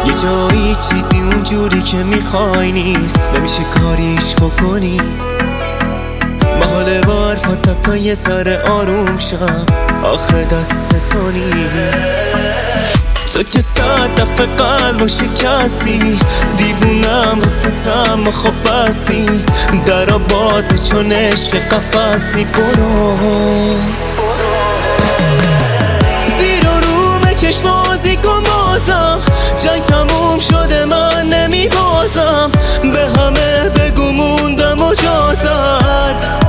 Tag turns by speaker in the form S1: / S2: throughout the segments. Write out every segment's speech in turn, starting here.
S1: یه جایی چیزی اونجوری که میخوای نیست، نمیشه کاریش بکنی. محاله با حرفات تا یه سر آروم شم، آخه دست تو نیست. تو که 100 دفعه قلبو شکستی، دیوونم واسطم خب بستی. درا بازه چون عشق قفصی. برو زیر و رو مکش بازی کن بازم، جنگ تموم شده من نمی بازم. به همه بگو موندم مجازت،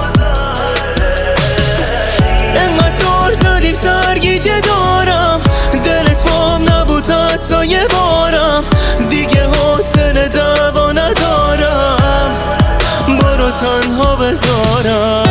S1: انقدر دار زدیم سرگیجه دارم. دلت بام نبود حتی یه بارم، دیگه حوصله دعوا ندارم. برو تنها بذارم.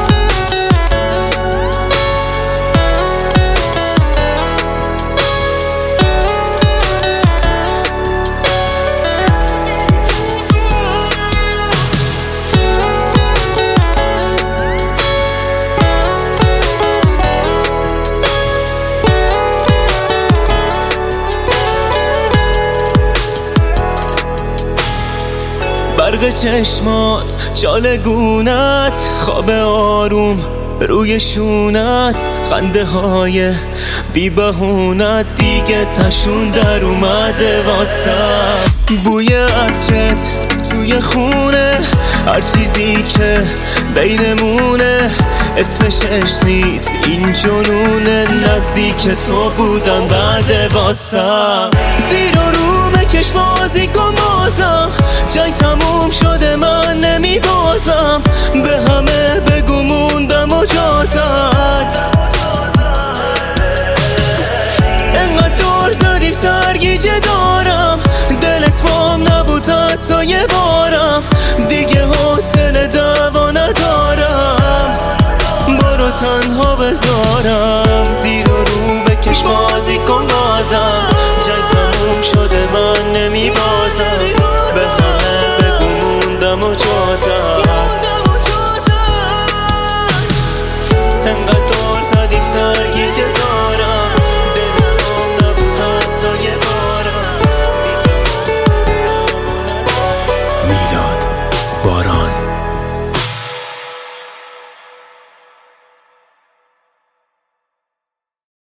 S1: برق چشمات، چال گونت، خواب آروم روی شونت، خنده های بی بهونت دیگه تشون در اومده واسم. بوی عطرت توی خونه، هر چیزی که بینمونه اسمش عشق نیست این جنونه. نزدیک تو بودم بعد واسم. زیر و رو مکش بازی کن بازم، جنگ تموم